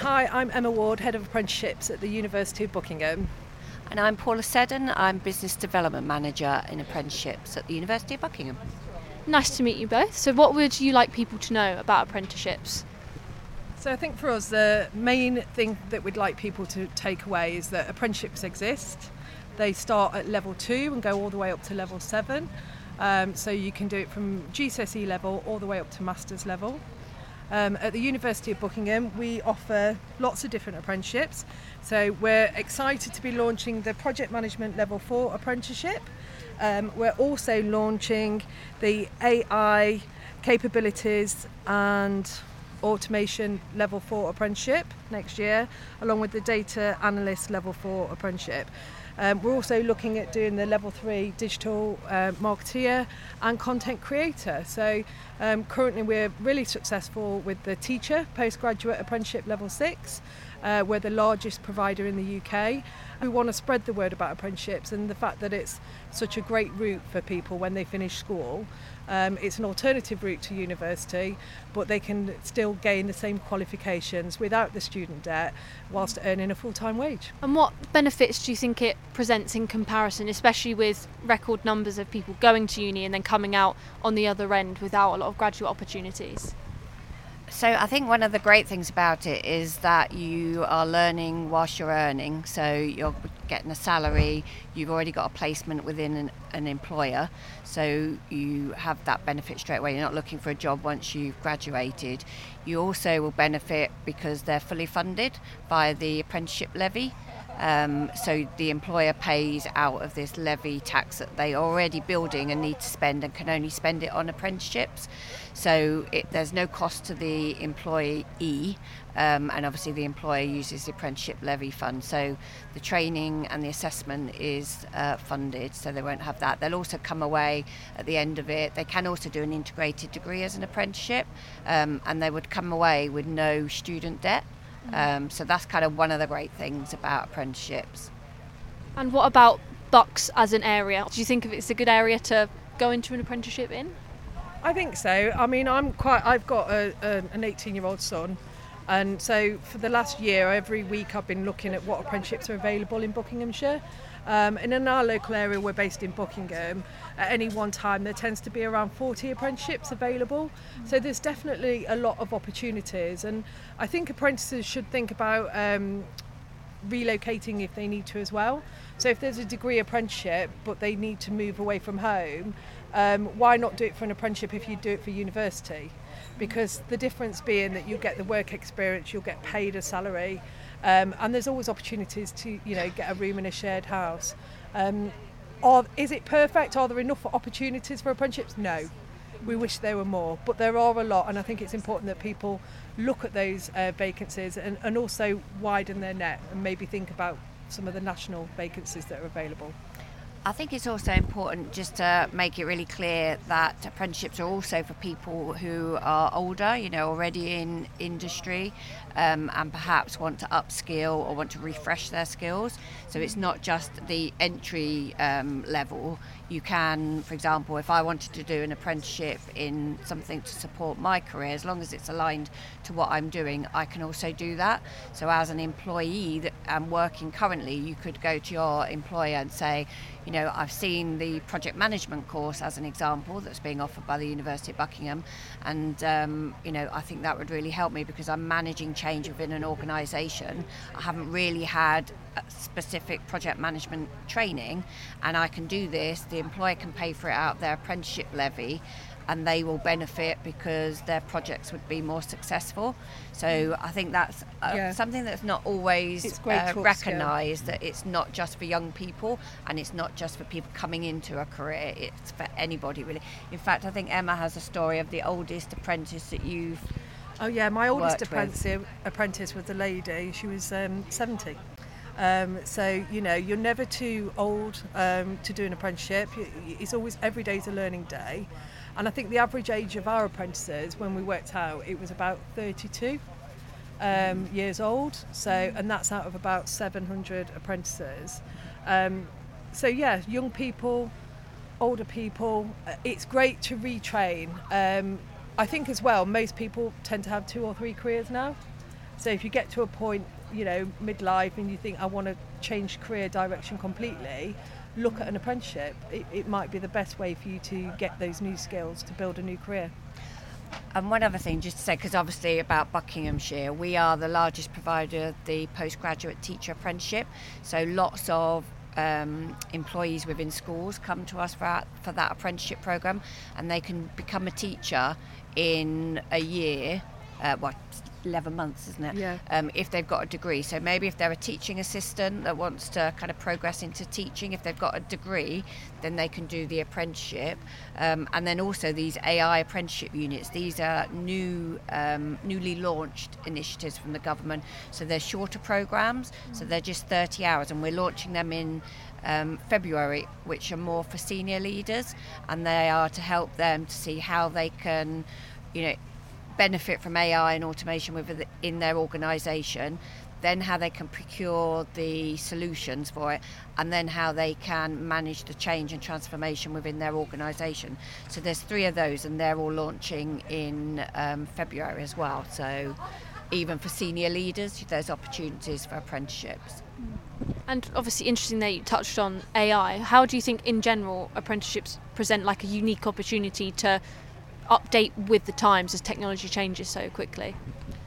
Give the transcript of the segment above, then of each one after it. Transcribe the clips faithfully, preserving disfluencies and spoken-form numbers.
Hi, I'm Emma Ward, Head of Apprenticeships at the University of Buckingham. And I'm Paula Seddon, I'm Business Development Manager in Apprenticeships at the University of Buckingham. Nice to meet you both. So what would you like people to know about apprenticeships? So I think for us the main thing that we'd like people to take away is that apprenticeships exist. They start at level two and go all the way up to level seven. Um, so you can do it from G C S E level all the way up to master's level. Um, at the University of Buckingham we offer lots of different apprenticeships. So we're excited to be launching the Project Management Level four apprenticeship. Um, we're also launching the A I capabilities and automation level four apprenticeship next year, along with the data analyst level four apprenticeship. Um, we're also looking at doing the level three digital uh, marketeer and content creator. So um, currently we're really successful with the teacher postgraduate apprenticeship level six. Uh, we're the largest provider in the U K. We want to spread the word about apprenticeships and the fact that it's such a great route for people when they finish school. Um, it's an alternative route to university, but they can still gain the same qualifications without the student debt whilst earning a full-time wage. And what benefits do you think it presents in comparison, especially with record numbers of people going to uni and then coming out on the other end without a lot of graduate opportunities? So I think one of the great things about it is that you are learning whilst you're earning. So you're getting a salary, you've already got a placement within an, an employer, so you have that benefit straight away. You're not looking for a job once you've graduated. You also will benefit because they're fully funded by the apprenticeship levy. Um, so the employer pays out of this levy tax that they are already building and need to spend and can only spend it on apprenticeships. So it, there's no cost to the employee, um, and obviously the employer uses the apprenticeship levy fund. So the training and the assessment is uh, funded, so they won't have that. They'll also come away at the end of it. They can also do an integrated degree as an apprenticeship, um, and they would come away with no student debt. Um, so that's kind of one of the great things about apprenticeships. And what about Bucks as an area? Do you think it's a good area to go into an apprenticeship in? I think so. I mean, I'm quite. I've got a, a, an eighteen-year-old son, and so for the last year, every week I've been looking at what apprenticeships are available in Buckinghamshire. Um, and in our local area, we're based in Buckingham. At any one time, there tends to be around forty apprenticeships available. So there's definitely a lot of opportunities. And I think apprentices should think about um, relocating if they need to as well. So if there's a degree apprenticeship, but they need to move away from home, um, why not do it for an apprenticeship if you do it for university? Because the difference being that you get the work experience, you'll get paid a salary. Um, and there's always opportunities to, you know, get a room in a shared house. Um, are, is it perfect? Are there enough opportunities for apprenticeships? No. We wish there were more, but there are a lot, and I think it's important that people look at those uh, vacancies and, and also widen their net and maybe think about some of the national vacancies that are available. I think it's also important just to make it really clear that apprenticeships are also for people who are older, you know, already in industry, um, and perhaps want to upskill or want to refresh their skills. So it's not just the entry um, level. You can, for example, if I wanted to do an apprenticeship in something to support my career, as long as it's aligned to what I'm doing, I can also do that. So as an employee that I'm working currently, you could go to your employer and say, you know, I've seen the project management course as an example that's being offered by the University of Buckingham, and um, you know, I think that would really help me because I'm managing change within an organisation. I haven't really had a specific project management training, and I can do this. The employer can pay for it out of their apprenticeship levy, and they will benefit because their projects would be more successful. So I think that's uh, Yeah. something that's not always It's great uh, to upskill. recognised, that it's not just for young people and it's not just for people coming into a career, it's for anybody really. In fact, I think Emma has a story of the oldest apprentice that you've Oh yeah, my oldest worked apprentice, apprentice was a lady. She was um, seventy. Um, so, you know, you're never too old um, to do an apprenticeship. It's always, every day's a learning day. And I think the average age of our apprentices, when we worked out, it was about thirty-two um, years old. So, and that's out of about seven hundred apprentices. Um, so yeah, young people, older people, uh, it's great to retrain. Um, I think as well, most people tend to have two or three careers now. So if you get to a point, you know, midlife, and you think I want to change career direction completely, look at an apprenticeship. It, it might be the best way for you to get those new skills to build a new career. And one other thing, just to say, because obviously about Buckinghamshire, we are the largest provider of the postgraduate teacher apprenticeship. So lots of um, employees within schools come to us for, our, for that apprenticeship programme, and they can become a teacher in a year, uh, what, eleven months, isn't it? Yeah. Um, if they've got a degree. So maybe if they're a teaching assistant that wants to kind of progress into teaching, if they've got a degree, then they can do the apprenticeship. Um, and then also these A I apprenticeship units. These are new, um, newly launched initiatives from the government. So they're shorter programs. So they're just thirty hours, and we're launching them in um, February, which are more for senior leaders, and they are to help them to see how they can, you know, benefit from A I and automation within their organisation, then how they can procure the solutions for it, and then how they can manage the change and transformation within their organisation. So there's three of those, and they're all launching in um, February as well. So even for senior leaders, there's opportunities for apprenticeships. And obviously interesting that you touched on A I. How do you think in general apprenticeships present like a unique opportunity to update with the times as technology changes so quickly?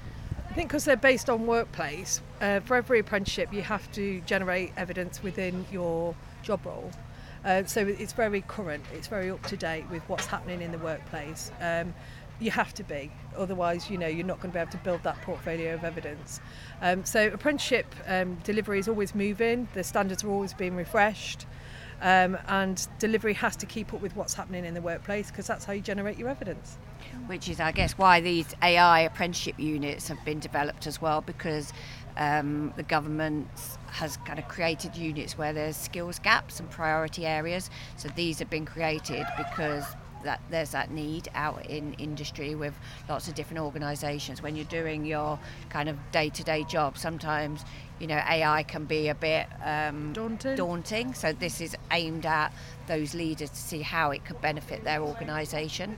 I think because they're based on workplace, uh, for every apprenticeship you have to generate evidence within your job role. Uh, so it's very current, it's very up to date with what's happening in the workplace. Um, you have to be, otherwise, you know, you're not going to be able to build that portfolio of evidence. Um, so apprenticeship um, delivery is always moving, the standards are always being refreshed. Um, and delivery has to keep up with what's happening in the workplace, because that's how you generate your evidence. Which is, I guess, why these A I apprenticeship units have been developed as well, because um, the government has kind of created units where there's skills gaps and priority areas. So these have been created because that there's that need out in industry with lots of different organisations. When you're doing your kind of day-to-day job, sometimes, you know, A I can be a bit um, daunting. daunting. So this is aimed at those leaders to see how it could benefit their organisation.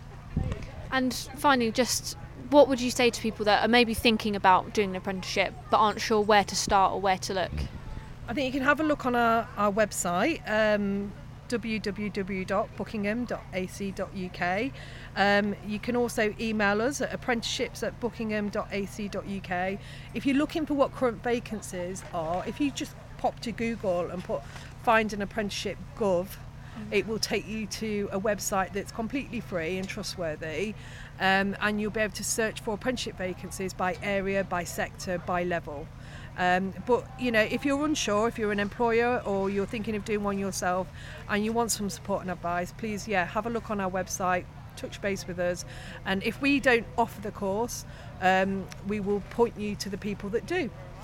And finally, just what would you say to people that are maybe thinking about doing an apprenticeship but aren't sure where to start or where to look? I think you can have a look on our, our website, um, w w w dot buckingham dot a c dot u k. Um, you can also email us at apprenticeships at buckingham dot a c dot u k. If you're looking for what current vacancies are, if you just pop to Google and put find an apprenticeship gov, it will take you to a website that's completely free and trustworthy, um, and you'll be able to search for apprenticeship vacancies by area, by sector, by level. Um, but, you know, if you're unsure, if you're an employer or you're thinking of doing one yourself and you want some support and advice, please, yeah, have a look on our website, touch base with us. And if we don't offer the course, um, we will point you to the people that do.